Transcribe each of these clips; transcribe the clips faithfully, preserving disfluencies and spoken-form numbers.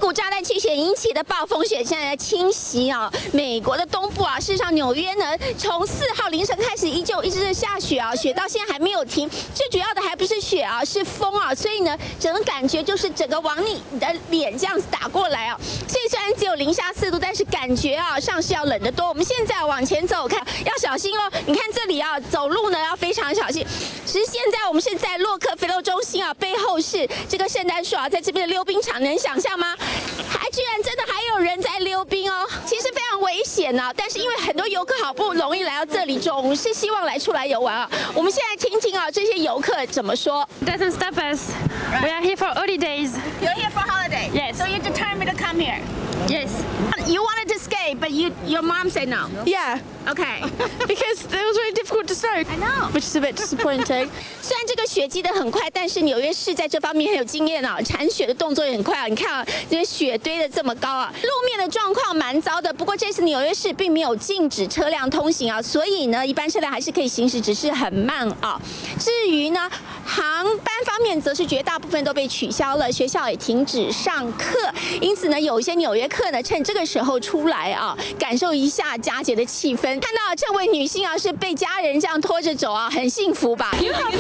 股炸弹气旋引起的暴风雪现在在侵袭啊美国的东部啊。事实上，纽约呢从四号凌晨开始依旧一直下雪啊，雪到现在还没有停。最主要的还不是雪啊，是风啊，所以呢，整个感觉就是整个往你的脸这样子打过来啊。所以虽然只有零下四度，但是感觉啊上是要冷得多。我们现在往前走，看要小心哦。你看这里啊，走路呢要非常小心。其实现在我们是在洛克菲勒中心啊，背后是这个圣诞树啊，在这边的溜冰场，能想象吗？还居然真的还有人在溜冰哦，其实非常危险呐、啊。但是因为很多游客好不容易来到这里，总是希望来出来游玩啊。我们现在听听啊，这些游客怎么说。 Doesn't stop us. We are here for holidays. You're here for holiday. Yes. So you determined to come here. Yes. You wanted to skate, but you your mom said no. Yeah, Okay. because it was very difficult to snow. I know. Which is a bit disappointing. 虽然这个雪积得很快，但是纽约市在这方面很有经验啊，铲雪的动作也很快啊。你看啊，这些雪堆得这么高啊，路面的状况蛮糟的。不过这次纽约市并没有禁止车辆通行啊，所以呢，一般车辆还是可以行驶，只是很慢啊。至于呢，航班方面则是绝大部分都被取消了，学校也停止上课。因此呢，有一些纽约客呢，趁这个时候出来啊，感受一下佳节的气氛。看到这位女性啊，是被家人这样拖着走啊，很幸福吧？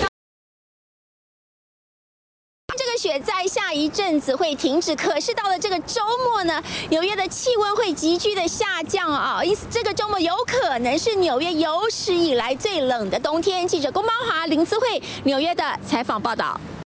这个雪再下一阵子会停止，可是到了这个周末呢，纽约的气温会急剧的下降啊，因此这个周末有可能是纽约有史以来最冷的冬天。记者龚邦华、林姿慧，纽约的采访报道。